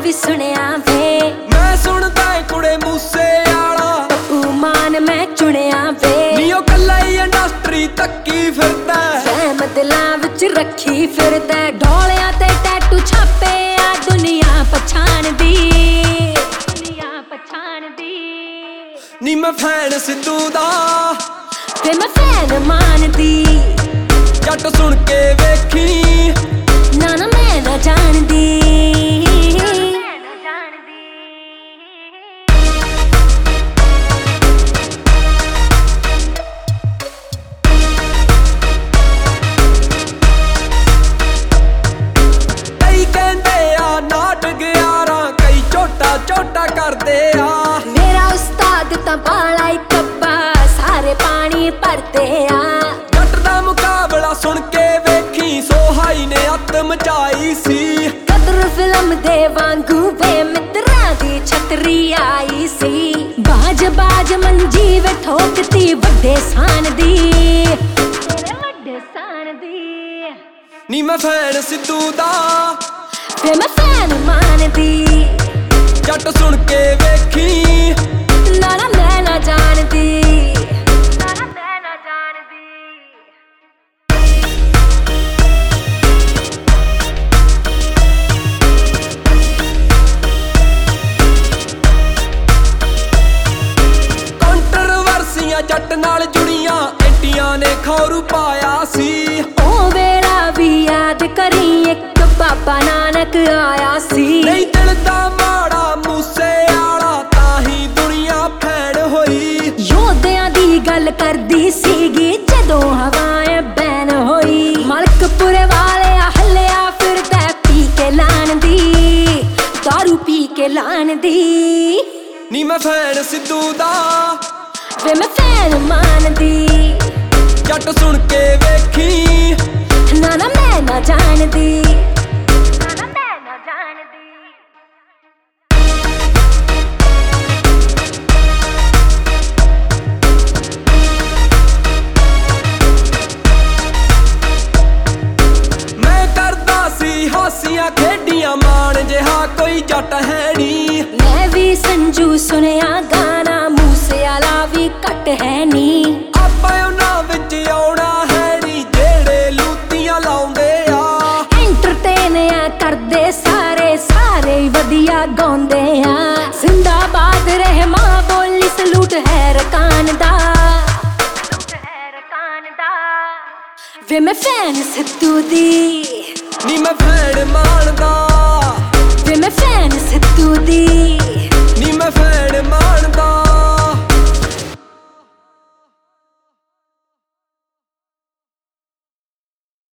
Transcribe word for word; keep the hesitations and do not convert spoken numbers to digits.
भी सुनिया वे मैं सुनदा कुड़े मूसे आला पप्पू मान मैं चुनिया वे नीओ कल्ला ही इंडस्ट्री तक्की फिरदा फैम दिलां विच रखी फिरदा ढोलियां ते टैटू छापे आ दुनिया पछाणदी दुनिया पछाणदी नी मैं फैन सिद्धू दा ते मैं फैन मानदी जट सुन के वेखी ना ना मैं ना जानदी कई कहंदे आ नाट ग्यारह कई छोटा छोटा करदे आ मेरा उस्ताद तां बाला ही कब्बा सारे पानी भरते आ जट दा मुकाबला सुन के वेखी सोहाई ने अत मचाई सी कदर फिल्म दे वांगू वे मित्रां दी छतरी आई सी बाज बाज मंजी वे ठोकती वड्डे सान दी तेरे वड्डे सान दी नी मैं फैन सिद्धू दा ते मैं फैन मानदी जट सुन के वेखी ना ना मैं ना जानदी ना ना मैं ना जानदी कंट्रोवर्सियां जट नाल जुड़ियां एंटियां ने खौरू पाया सी ओ वेला भी याद करी एक बाबा नानक आया सी नहीं दिल दा माड़ा मूसे आला ताही दुनिया फैन होई योद्धियां दी गल करदी सीगी जदों हवाएं बैन होई मलकपुरे वाले हल्लिया फिरदा पी के लान दी दारू पी के लान दी नी मैं फैन सिद्धू दा वे मैं फैन मानदी जट सुन के वेखी ना ना मैं ना जानदी ना ना मैं ना जानदी मैं करदा सी हासियां खेडियां मान जिहा कोई जट है नी मैं भी संजू सुनिया गाना मूसे आला भी घट है नी ਆਪਾਂ ਉਹਨਾਂ ਵਿੱਚ ਆਉਣਾ ਹੈ ਨੀ ਜਿਹੜੇ ਲੂਤੀਆਂ ਲਾਉਂਦੇ ਆ एंटरटेन आ करदे सारे सारे वधिया गाउंदे आ जिंदाबाद रहे मां बोली सलूट है रकान दा सलूट है रकान दा वे मैं फैन सिद्धू दी नी मैं फैन मानदा